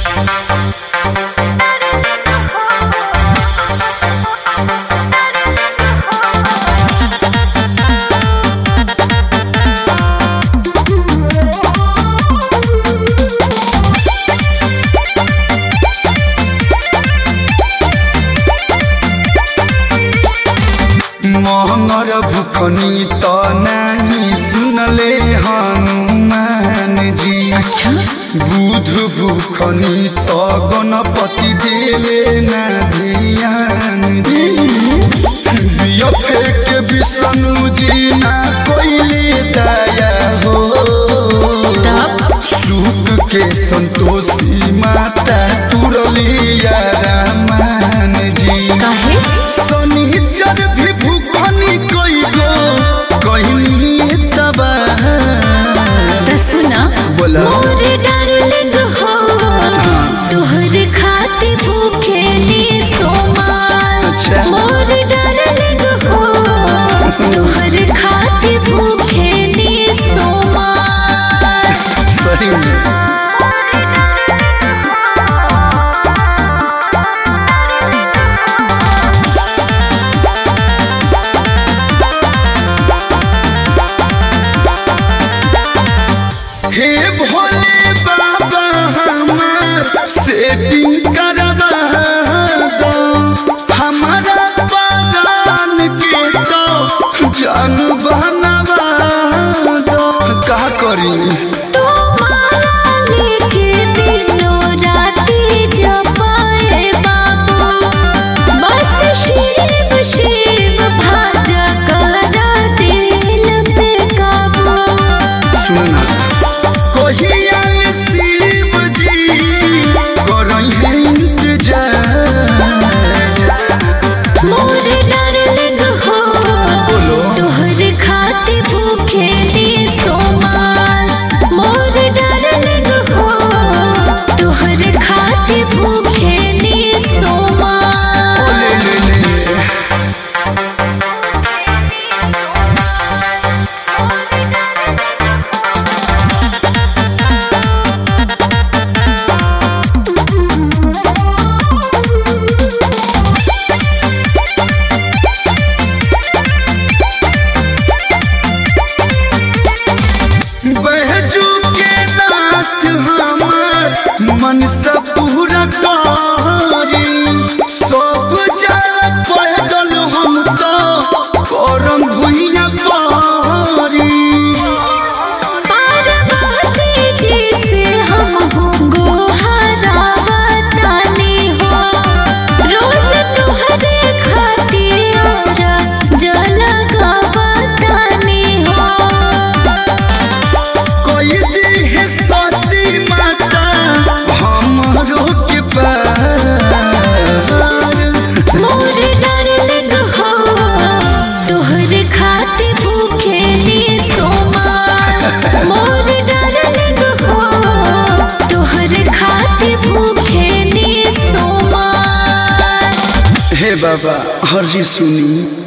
महंगर भूखनी तो नहीं सुनले हनुमान जी। अच्छा बुध भूखनी तो गणपति देले ना ध्यान जी। बियफे के विष्णु जी ना कोइले दया हो। सुख के संतोषी माता तुरलिया रामान जी। शनिचर भी भूखनी कोई गो कहीं तबा सुना बोला मोर डार्लिंग हो तोहरे खातिर भूखे नी सोमार। अच्छा। मोर डार्लिंग हो तोहरे खातिर भूखे नी सोमार। सही में हे भोले बाबा हमार सेटिंग करवा दो। हमारा बागान के तो जान बनवा दो। का करी लेके दिनों राती जपाए बाबू बस शिव शिव भाजा करा दिल पे काबू। सुना कोहियाल शिव जी करई है इंतजार। मोर डार्लिंग हो तोहरे खातिर भूखे नी सोमार। मोर डार्लिंग हो तोहरे खातिर भूखे नी सोमार। बहजू के नाथ हमार मन से पूरा करी। सब जल पैदल हम तो करम भुइया पारी। पार्वती जी से हम गोहरावा तानी हो रोज तोहरे खातिर जल गावा तानी हो। कोई दी है सती माता हमरो के पार। मोर डार्लिंग हो तोहरे खातिर भूखे नी सोमार। मोर डार्लिंग हो तोहरे खातिर भूखे नी सोमार। हे बाबा हर जी सुनी।